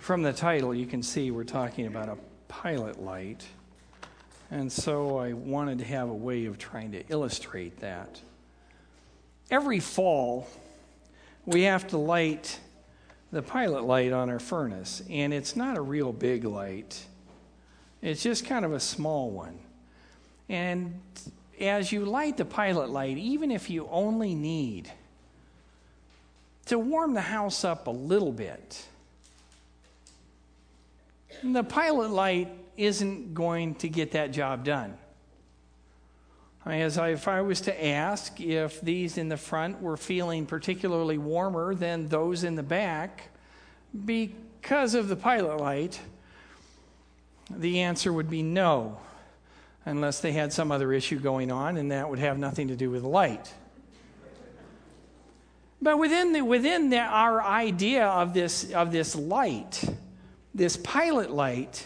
From the title, you can see we're talking about a pilot light. And so I wanted to have a way of trying to illustrate that. Every fall, we have to light the pilot light on our furnace. And it's not a real big light. It's just kind of a small one. And as you light the pilot light, even if you only need to warm the house up a little bit, the pilot light isn't going to get that job done. If I was to ask if these in the front were feeling particularly warmer than those in the back because of the pilot light, the answer would be no, unless they had some other issue going on, and that would have nothing to do with the light. But within our idea of this light, this pilot light,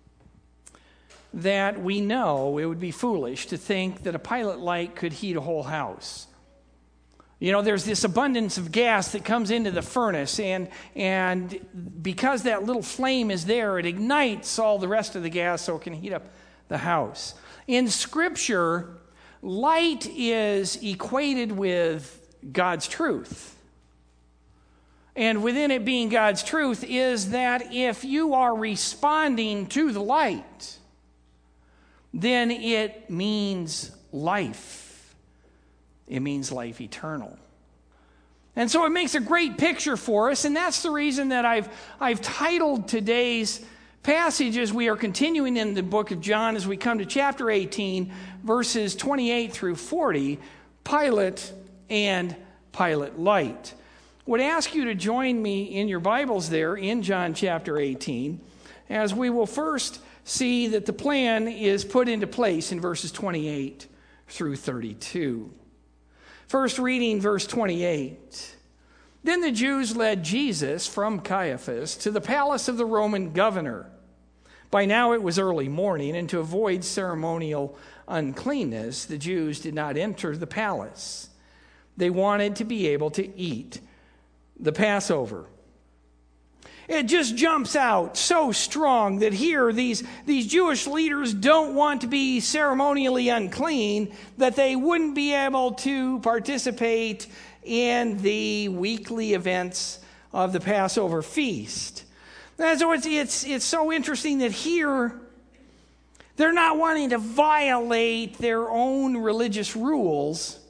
that we know it would be foolish to think that a pilot light could heat a whole house. You know, there's this abundance of gas that comes into the furnace, and because that little flame is there, it ignites all the rest of the gas so it can heat up the house. In Scripture, light is equated with God's truth. And within it being God's truth is that if you are responding to the light, then it means life. It means life eternal. And so it makes a great picture for us, and that's the reason that I've titled today's passage as we are continuing in the book of John as we come to chapter 18, verses 28 through 40, Pilot and Pilot Light. Would ask you to join me in your Bibles there in John chapter 18, as we will first see that the plan is put into place in verses 28 through 32. First reading verse 28. Then the Jews led Jesus from Caiaphas to the palace of the Roman governor. By now it was early morning, and to avoid ceremonial uncleanness, the Jews did not enter the palace. They wanted to be able to eat the Passover. It just jumps out so strong that here these Jewish leaders don't want to be ceremonially unclean, that they wouldn't be able to participate in the weekly events of the Passover feast. And so it's so interesting that here they're not wanting to violate their own religious rules,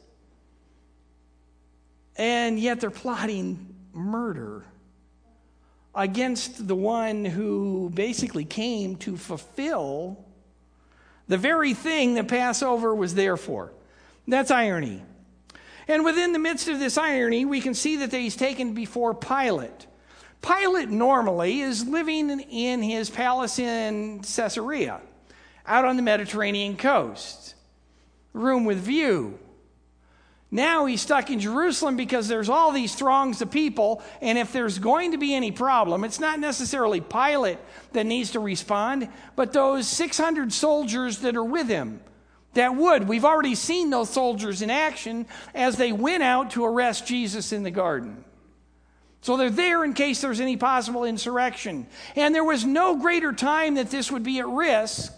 and yet they're plotting murder against the one who basically came to fulfill the very thing that Passover was there for. That's irony. And within the midst of this irony, we can see that he's taken before Pilate. Pilate normally is living in his palace in Caesarea, out on the Mediterranean coast, room with view. Now he's stuck in Jerusalem because there's all these throngs of people, and if there's going to be any problem, it's not necessarily Pilate that needs to respond, but those 600 soldiers that are with him that would. We've already seen those soldiers in action as they went out to arrest Jesus in the garden. So they're there in case there's any possible insurrection. And there was no greater time that this would be at risk,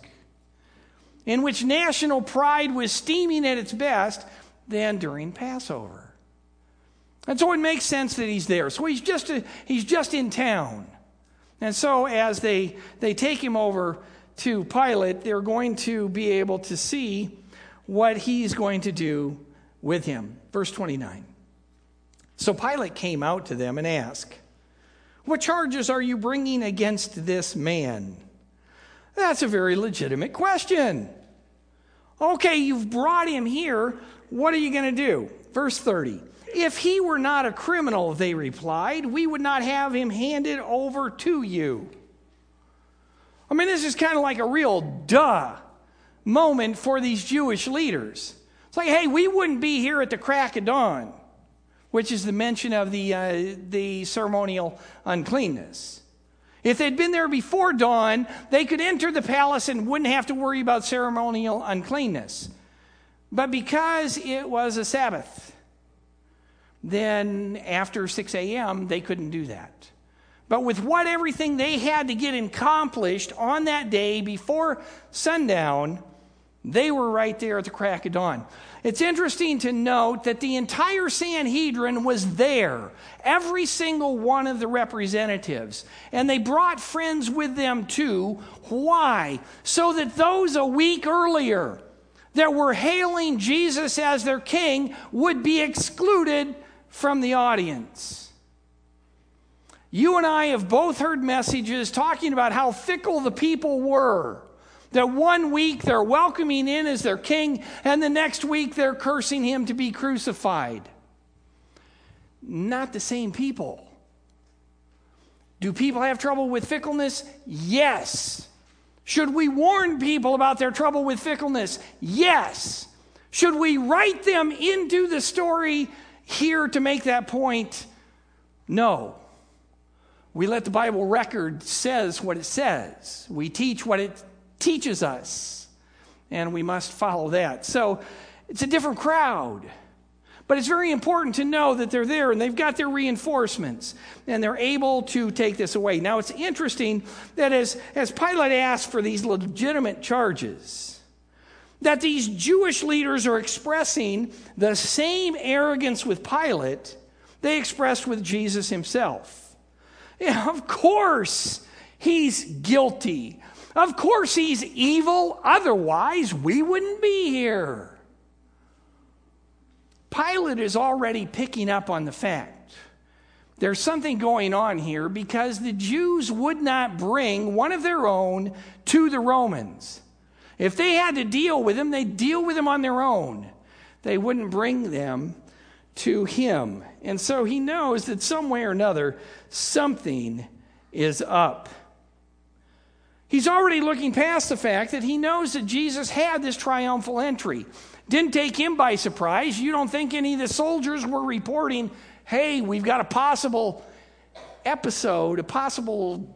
in which national pride was steaming at its best, than during Passover. And so it makes sense that he's there. So he's just in town. And so as they take him over to Pilate, they're going to be able to see what he's going to do with him. Verse 29. So Pilate came out to them and asked, "What charges are you bringing against this man?" That's a very legitimate question. Okay, you've brought him here. What are you going to do? Verse 30. "If he were not a criminal," they replied, "we would not have him handed over to you." I mean, this is kind of like a real duh moment for these Jewish leaders. It's like, hey, we wouldn't be here at the crack of dawn, which is the mention of the ceremonial uncleanness. If they'd been there before dawn, they could enter the palace and wouldn't have to worry about ceremonial uncleanness. But because it was a Sabbath, then after 6 a.m., they couldn't do that. But with what everything they had to get accomplished on that day before sundown, they were right there at the crack of dawn. It's interesting to note that the entire Sanhedrin was there, every single one of the representatives. And they brought friends with them too. Why? So that those a week earlier that were hailing Jesus as their king would be excluded from the audience. You and I have both heard messages talking about how fickle the people were. That one week they're welcoming in as their king, and the next week they're cursing him to be crucified. Not the same people. Do people have trouble with fickleness? Yes. Should we warn people about their trouble with fickleness? Yes. Should we write them into the story here to make that point? No. We let the Bible record says what it says. We teach what it teaches us, and we must follow that. So it's a different crowd, but it's very important to know that they're there and they've got their reinforcements and they're able to take this away. Now it's interesting that as Pilate asked for these legitimate charges, that these Jewish leaders are expressing the same arrogance with Pilate they expressed with Jesus himself. Yeah, of course he's guilty. Of course he's evil. Otherwise, we wouldn't be here. Pilate is already picking up on the fact there's something going on here because the Jews would not bring one of their own to the Romans. If they had to deal with him, they'd deal with him on their own. They wouldn't bring them to him. And so he knows that some way or another, something is up. He's already looking past the fact that he knows that Jesus had this triumphal entry. Didn't take him by surprise. You don't think any of the soldiers were reporting, hey, we've got a possible episode, a possible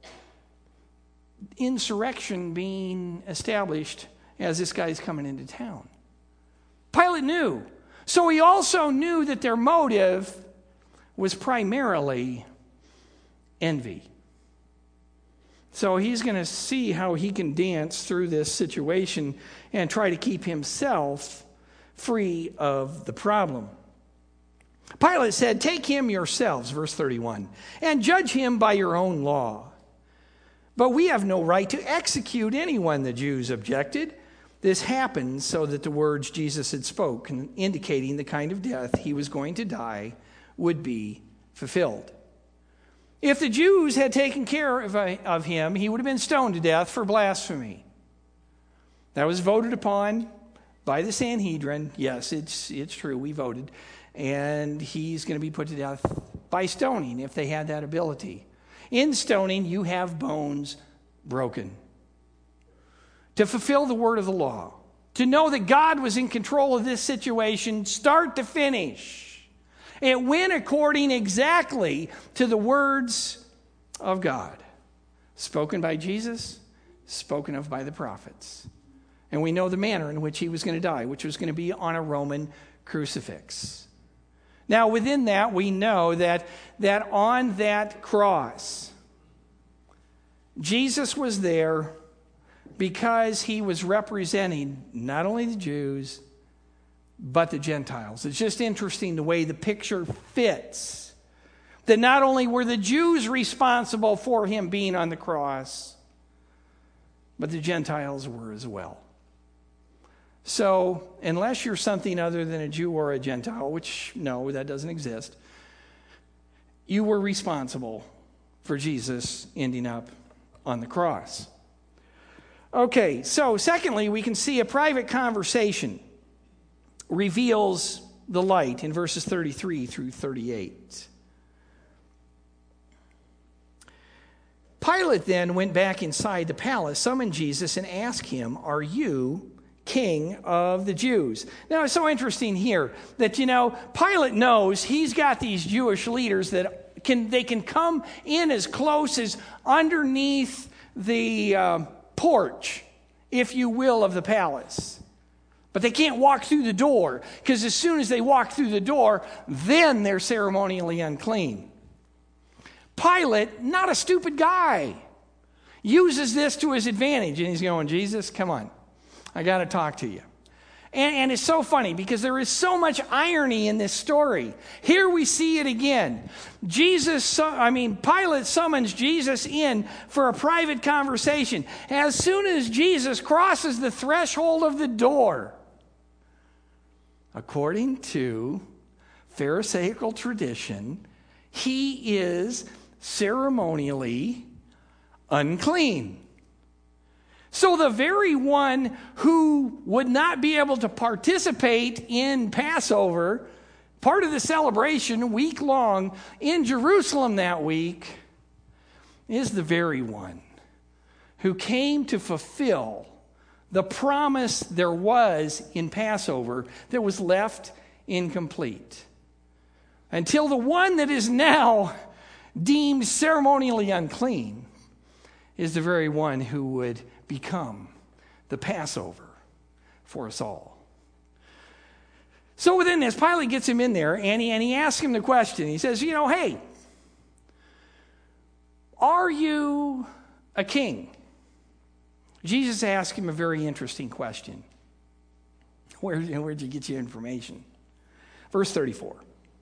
insurrection being established as this guy's coming into town. Pilate knew. So he also knew that their motive was primarily envy. So he's going to see how he can dance through this situation and try to keep himself free of the problem. Pilate said, "Take him yourselves," verse 31, "and judge him by your own law. But we have no right to execute anyone," the Jews objected. This happened so that the words Jesus had spoken, indicating the kind of death he was going to die, would be fulfilled. If the Jews had taken care of him, he would have been stoned to death for blasphemy. That was voted upon by the Sanhedrin. Yes, it's true, we voted. And he's going to be put to death by stoning if they had that ability. In stoning, you have bones broken. To fulfill the word of the law. To know that God was in control of this situation, start to finish. It went according exactly to the words of God. Spoken by Jesus, spoken of by the prophets. And we know the manner in which he was going to die, which was going to be on a Roman crucifix. Now, within that, we know that on that cross, Jesus was there because he was representing not only the Jews, but the Gentiles. It's just interesting the way the picture fits. That not only were the Jews responsible for him being on the cross, but the Gentiles were as well. So, unless you're something other than a Jew or a Gentile, which, no, that doesn't exist, you were responsible for Jesus ending up on the cross. Okay, so secondly, we can see a private conversation reveals the light in verses 33 through 38. Pilate then went back inside the palace, summoned Jesus, and asked him, "Are you King of the Jews?" Now, it's so interesting here that, Pilate knows he's got these Jewish leaders that they can come in as close as underneath the porch, if you will, of the palace. But they can't walk through the door, because as soon as they walk through the door, then they're ceremonially unclean. Pilate, not a stupid guy, uses this to his advantage. And he's going, Jesus, come on. I got to talk to you. And it's so funny because there is so much irony in this story. Here we see it again. Pilate summons Jesus in for a private conversation. As soon as Jesus crosses the threshold of the door, according to Pharisaical tradition, he is ceremonially unclean. So the very one who would not be able to participate in Passover, part of the celebration, week long, in Jerusalem that week, is the very one who came to fulfill the promise there was in Passover that was left incomplete. Until the one that is now deemed ceremonially unclean is the very one who would become the Passover for us all. So within this, Pilate gets him in there, and he asks him the question. He says, hey, are you a king? Jesus asked him a very interesting question. Where'd you get your information? Verse 34.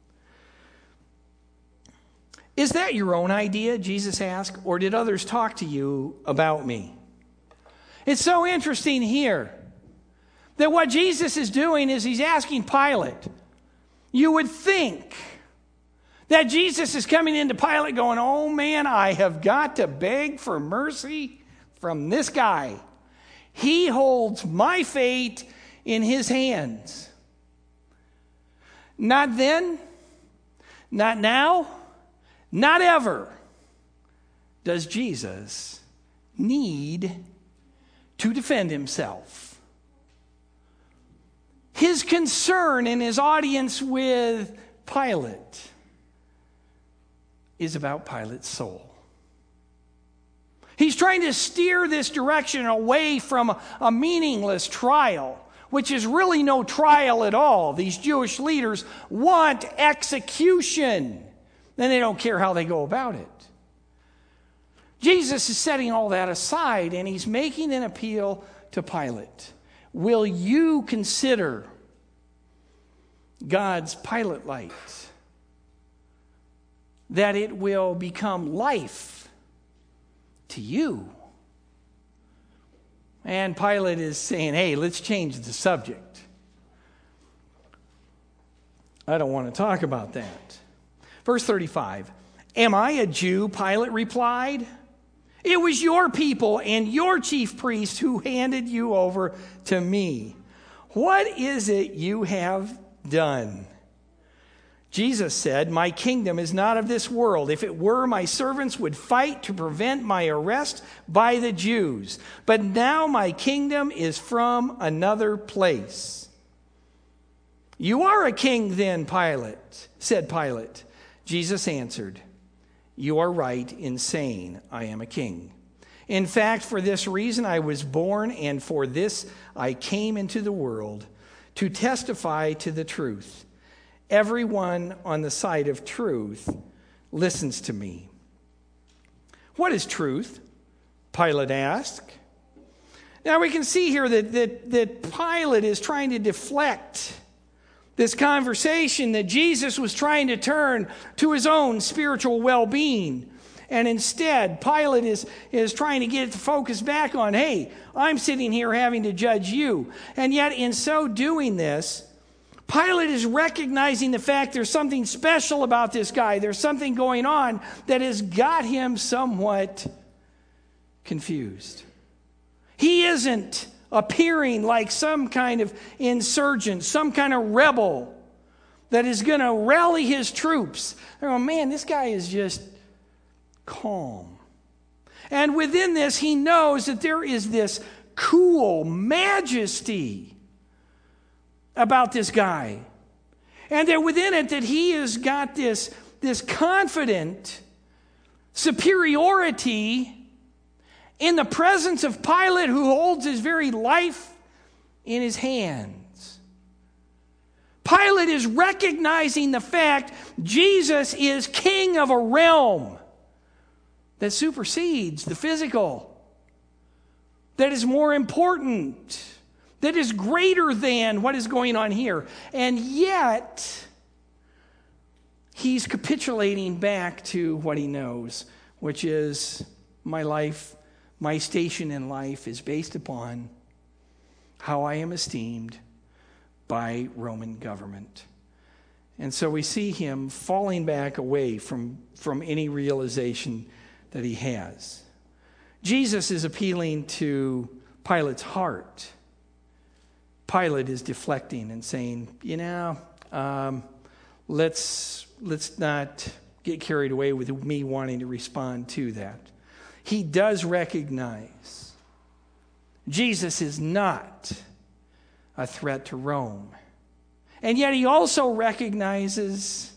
Is that your own idea, Jesus asked, or did others talk to you about me? It's so interesting here that what Jesus is doing is he's asking Pilate. You would think that Jesus is coming into Pilate going, oh man, I have got to beg for mercy from this guy. He holds my fate in his hands. Not then, not now, not ever does Jesus need to defend himself. His concern in his audience with Pilate is about Pilate's soul. He's trying to steer this direction away from a meaningless trial, which is really no trial at all. These Jewish leaders want execution, and they don't care how they go about it. Jesus is setting all that aside, and he's making an appeal to Pilate. Will you consider God's Pilate light, that it will become life to you? And Pilate is saying, hey, let's change the subject. I don't want to talk about that. Verse 35, am I a Jew? Pilate replied. It was your people and your chief priests who handed you over to me. What is it you have done? Jesus said, my kingdom is not of this world. If it were, my servants would fight to prevent my arrest by the Jews. But now my kingdom is from another place. You are a king then, said Pilate. Jesus answered, you are right in saying I am a king. In fact, for this reason I was born, and for this I came into the world, to testify to the truth. Everyone on the side of truth listens to me. What is truth? Pilate asked. Now we can see here that Pilate is trying to deflect this conversation that Jesus was trying to turn to his own spiritual well-being. And instead, Pilate is trying to get it to focus back on, hey, I'm sitting here having to judge you. And yet, in so doing this, Pilate is recognizing the fact there's something special about this guy. There's something going on that has got him somewhat confused. He isn't appearing like some kind of insurgent, some kind of rebel that is going to rally his troops. They're going, man, this guy is just calm. And within this, he knows that there is this cool majesty about this guy. And that within it, that he has got this confident superiority in the presence of Pilate, who holds his very life in his hands. Pilate is recognizing the fact Jesus is king of a realm. that supersedes the physical, that is more important, that is greater than what is going on here. And yet, he's capitulating back to what he knows, which is my life, my station in life is based upon how I am esteemed by Roman government. And so we see him falling back away from any realization that he has. Jesus is appealing to Pilate's heart. Pilate is deflecting and saying, let's not get carried away with me wanting to respond to that. He does recognize Jesus is not a threat to Rome. And yet he also recognizes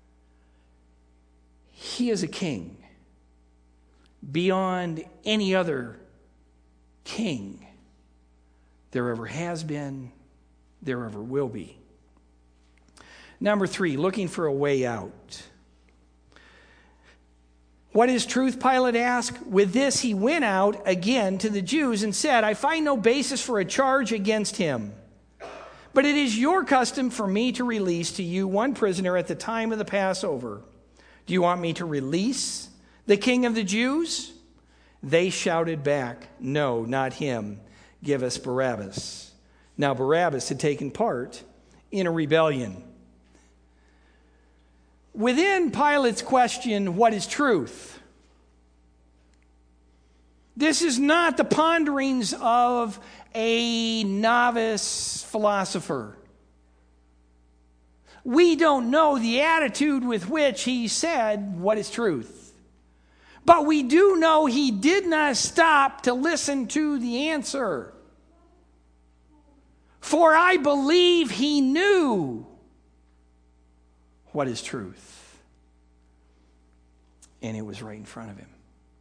he is a king beyond any other king there ever has been, there ever will be. Number 3, looking for a way out. What is truth? Pilate asked. With this, he went out again to the Jews and said, I find no basis for a charge against him. But it is your custom for me to release to you one prisoner at the time of the Passover. Do you want me to release the king of the Jews? They shouted back, no, not him. Give us Barabbas. Now Barabbas had taken part in a rebellion. Within Pilate's question, what is truth? This is not the ponderings of a novice philosopher. We don't know the attitude with which he said, what is truth? But we do know he did not stop to listen to the answer. For I believe he knew what is truth. And it was right in front of him.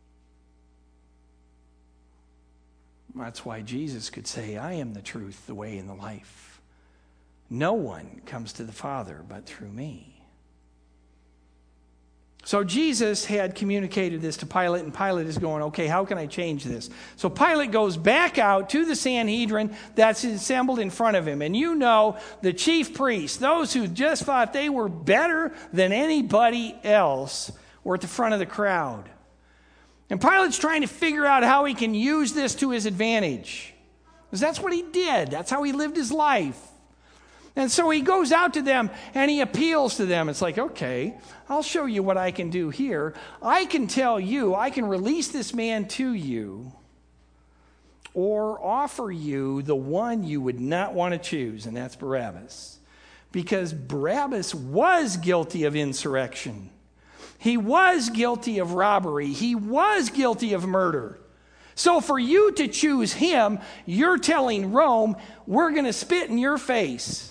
That's why Jesus could say, I am the truth, the way, and the life. No one comes to the Father but through me. So Jesus had communicated this to Pilate, and Pilate is going, okay, how can I change this? So Pilate goes back out to the Sanhedrin that's assembled in front of him. And you know, the chief priests, those who just thought they were better than anybody else, were at the front of the crowd. And Pilate's trying to figure out how he can use this to his advantage. Because that's what he did. That's how he lived his life. And so he goes out to them and he appeals to them. It's like, okay, I'll show you what I can do here. I can tell you, I can release this man to you or offer you the one you would not want to choose, and that's Barabbas. Because Barabbas was guilty of insurrection. He was guilty of robbery. He was guilty of murder. So for you to choose him, you're telling Rome, we're going to spit in your face.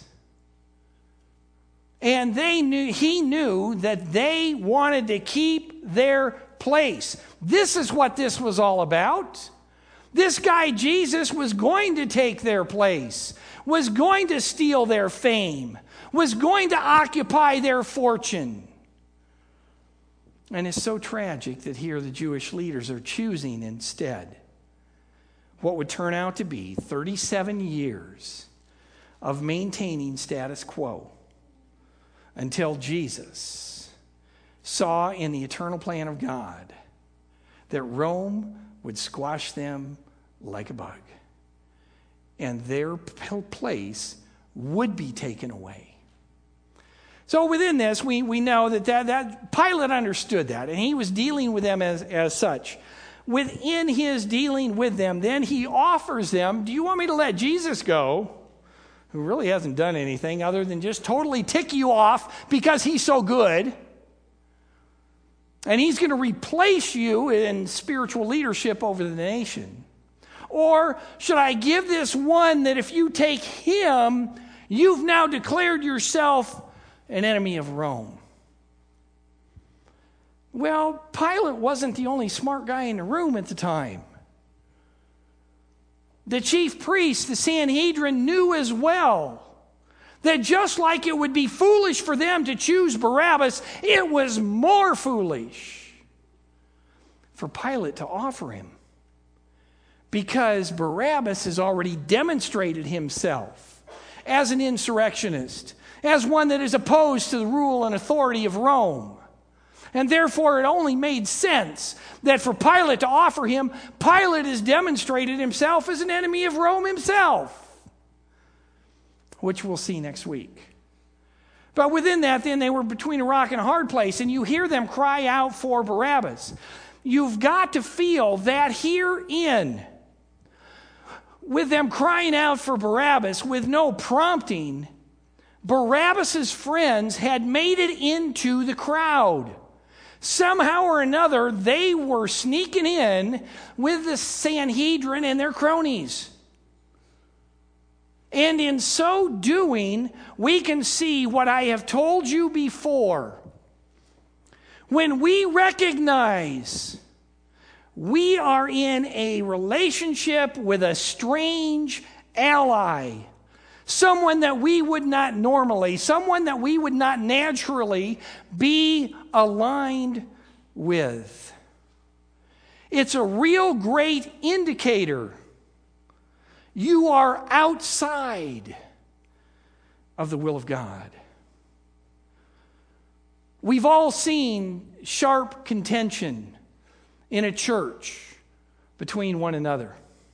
And he knew that they wanted to keep their place. This is what this was all about. This guy Jesus was going to take their place, was going to steal their fame, was going to occupy their fortune. And it's so tragic that here the Jewish leaders are choosing instead what would turn out to be 37 years of maintaining status quo until Jesus saw in the eternal plan of God that Rome would squash them like a bug and their place would be taken away. So within this, we know that Pilate understood that, and he was dealing with them as such. Within his dealing with them, then he offers them, do you want me to let Jesus go, who really hasn't done anything other than just totally tick you off because he's so good, and he's going to replace you in spiritual leadership over the nation? Or should I give this one that if you take him, you've now declared yourself an enemy of Rome? Well, Pilate wasn't the only smart guy in the room at the time. The chief priests, the Sanhedrin, knew as well that just like it would be foolish for them to choose Barabbas, it was more foolish for Pilate to offer him, because Barabbas has already demonstrated himself as an insurrectionist, as one that is opposed to the rule and authority of Rome. And therefore, it only made sense that for Pilate to offer him, Pilate has demonstrated himself as an enemy of Rome himself, which we'll see next week. But within that, then, they were between a rock and a hard place, and you hear them cry out for Barabbas. You've got to feel that herein, with them crying out for Barabbas with no prompting, Barabbas' friends had made it into the crowd. Somehow or another, they were sneaking in with the Sanhedrin and their cronies. And in so doing, we can see what I have told you before. When we recognize we are in a relationship with a strange ally, someone that we would not normally, someone that we would not naturally be aligned with, it's a real great indicator you are outside of the will of God. We've all seen sharp contention in a church between one another.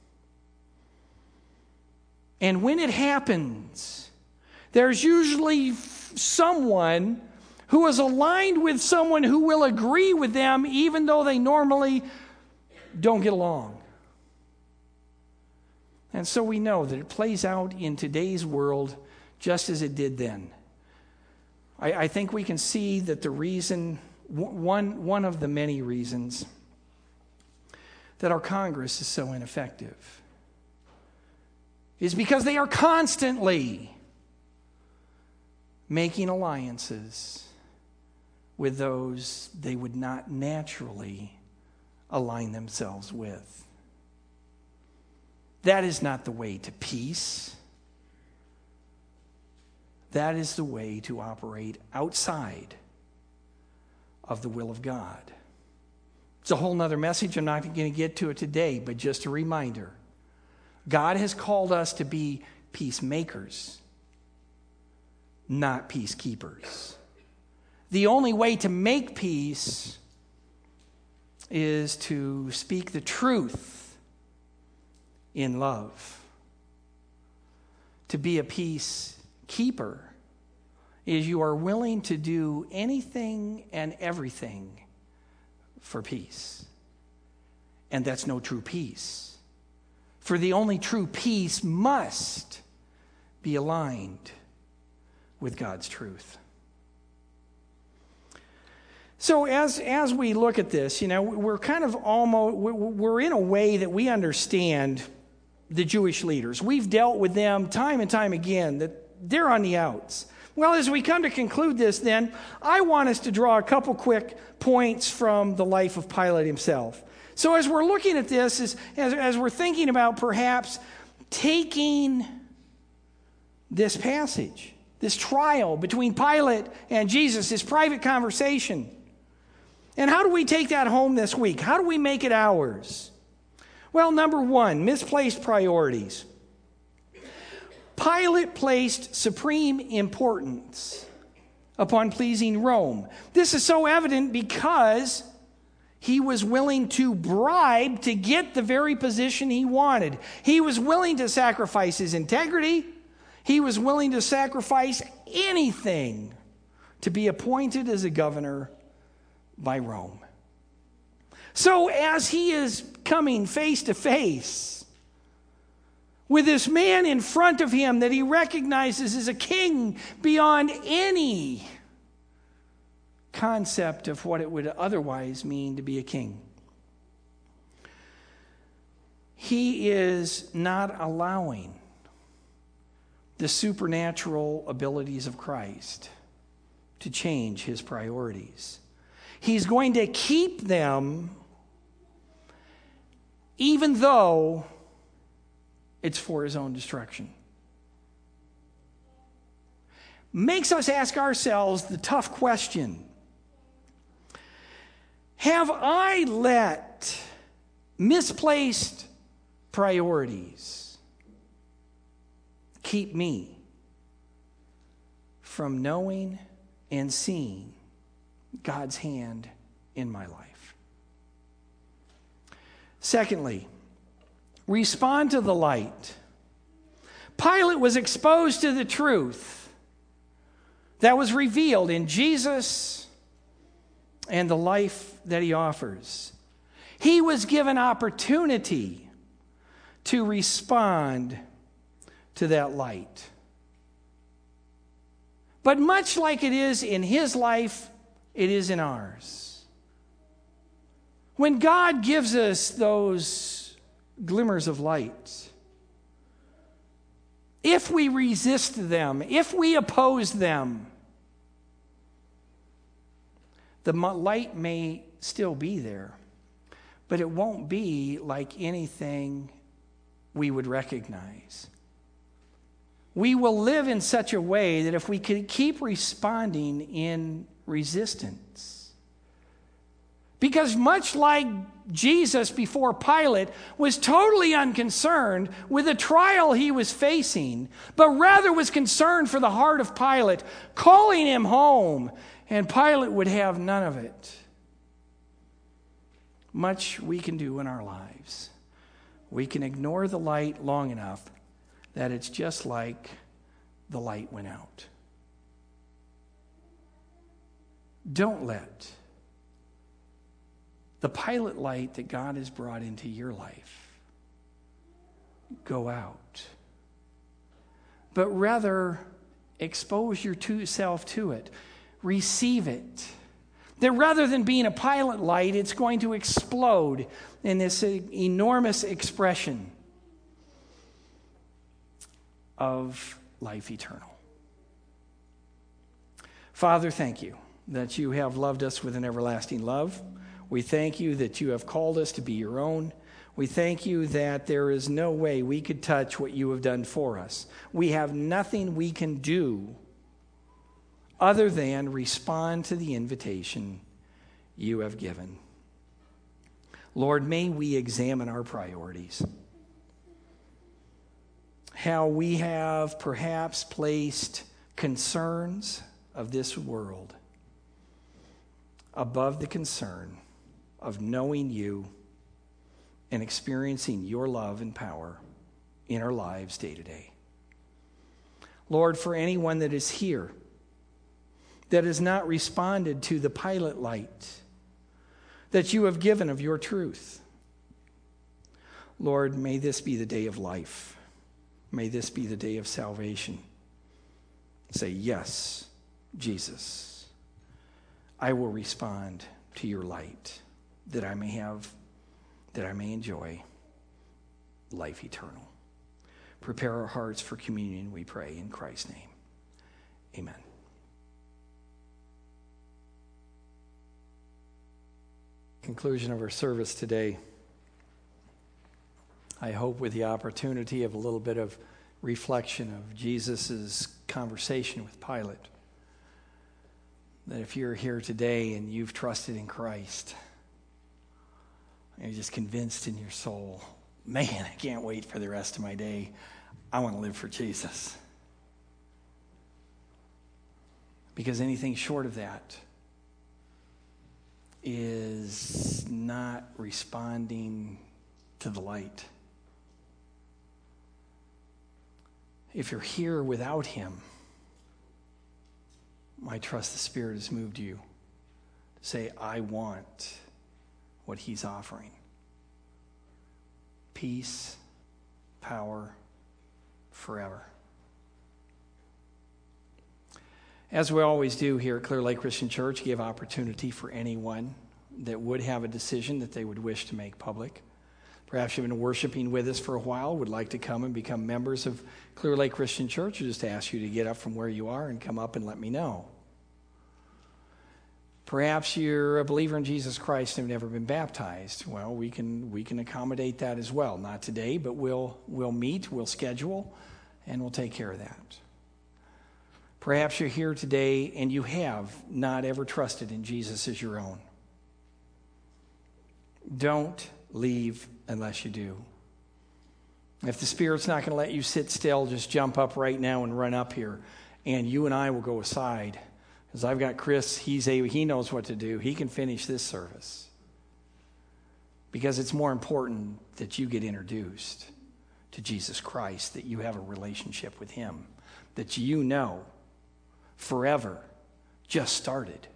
And when it happens, there's usually someone who is aligned with someone who will agree with them even though they normally don't get along. And so we know that it plays out in today's world just as it did then. I think we can see that the reason, one of the many reasons, that our Congress is so ineffective is because they are constantly making alliances with those they would not naturally align themselves with. That is not the way to peace. That is the way to operate outside of the will of God. It's a whole nother message. I'm not going to get to it today, but just a reminder. God has called us to be peacemakers, not peacekeepers. The only way to make peace is to speak the truth in love. To be a peacekeeper is you are willing to do anything and everything for peace. And that's no true peace. For the only true peace must be aligned with God's truth. So as we look at this, we're kind of we're in a way that we understand the Jewish leaders. We've dealt with them time and time again, that they're on the outs. Well, as we come to conclude this then, I want us to draw a couple quick points from the life of Pilate himself. So as we're looking at this, as we're thinking about perhaps taking this passage, this trial between Pilate and Jesus, this private conversation, and how do we take that home this week? How do we make it ours? Well, number one, misplaced priorities. Pilate placed supreme importance upon pleasing Rome. This is so evident because he was willing to bribe to get the very position he wanted. He was willing to sacrifice his integrity. He was willing to sacrifice anything to be appointed as a governor by Rome. So as he is coming face to face with this man in front of him that he recognizes as a king beyond any concept of what it would otherwise mean to be a king, he is not allowing the supernatural abilities of Christ to change his priorities. He's going to keep them even though it's for his own destruction. Makes us ask ourselves the tough question. Have I let misplaced priorities keep me from knowing and seeing God's hand in my life? Secondly, respond to the light. Pilate was exposed to the truth that was revealed in Jesus and the life that he offers. He was given opportunity to respond to that light. But much like it is in his life, it is in ours. When God gives us those glimmers of light, if we resist them, if we oppose them, the light may still be there, but it won't be like anything we would recognize. We will live in such a way that if we could keep responding in resistance, because much like Jesus before Pilate was totally unconcerned with the trial he was facing, but rather was concerned for the heart of Pilate, calling him home, and Pilate would have none of it. Much we can do in our lives. We can ignore the light long enough that it's just like the light went out. Don't let the Pilate light that God has brought into your life go out, but rather expose yourself to it. Receive it. That rather than being a Pilate light, it's going to explode in this enormous expression of life eternal. Father, thank you that you have loved us with an everlasting love. We thank you that you have called us to be your own. We thank you that there is no way we could touch what you have done for us. We have nothing we can do other than respond to the invitation you have given. Lord, may we examine our priorities. How we have perhaps placed concerns of this world above the concern of knowing you and experiencing your love and power in our lives day to day. Lord, for anyone that is here that has not responded to the Pilate light that you have given of your truth, Lord, may this be the day of life. May this be the day of salvation. Say, yes, Jesus, I will respond to your light that I may enjoy life eternal. Prepare our hearts for communion, we pray in Christ's name. Amen. Conclusion of our service today, I hope with the opportunity of a little bit of reflection of Jesus' conversation with Pilate, that if you're here today and you've trusted in Christ, and you're just convinced in your soul, man, I can't wait for the rest of my day. I want to live for Jesus. Because anything short of that is not responding to the light. If you're here without him, I trust the Spirit has moved you to say, I want what he's offering. Peace, power, forever. As we always do here at Clear Lake Christian Church, give opportunity for anyone that would have a decision that they would wish to make public. Perhaps you've been worshiping with us for a while, would like to come and become members of Clear Lake Christian Church. I just ask you to get up from where you are and come up and let me know. Perhaps you're a believer in Jesus Christ and have never been baptized. Well, we can accommodate that as well. Not today, but we'll meet, we'll schedule, and we'll take care of that. Perhaps you're here today and you have not ever trusted in Jesus as your own. Don't leave unless you do. If the Spirit's not going to let you sit still, just jump up right now and run up here. And you and I will go aside. Because I've got Chris, he knows what to do. He can finish this service. Because it's more important that you get introduced to Jesus Christ, that you have a relationship with him, that you know forever just started.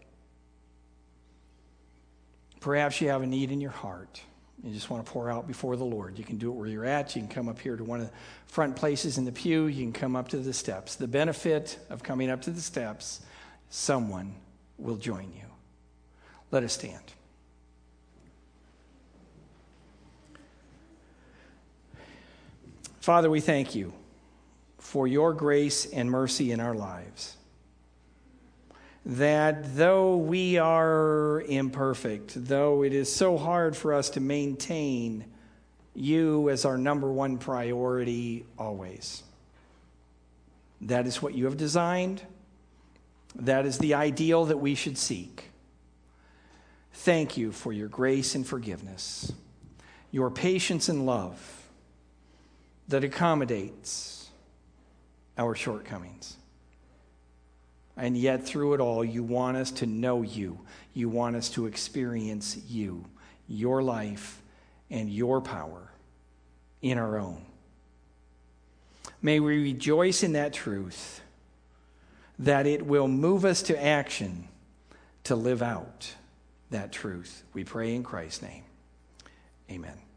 Perhaps you have a need in your heart. You just want to pour out before the Lord. You can do it where you're at. You can come up here to one of the front places in the pew. You can come up to the steps. The benefit of coming up to the steps, someone will join you. Let us stand. Father, we thank you for your grace and mercy in our lives. That though we are imperfect, though it is so hard for us to maintain you as our number one priority always, that is what you have designed. That is the ideal that we should seek. Thank you for your grace and forgiveness, your patience and love that accommodates our shortcomings. And yet through it all, you want us to know you. You want us to experience you, your life, and your power in our own. May we rejoice in that truth, that it will move us to action to live out that truth. We pray in Christ's name. Amen.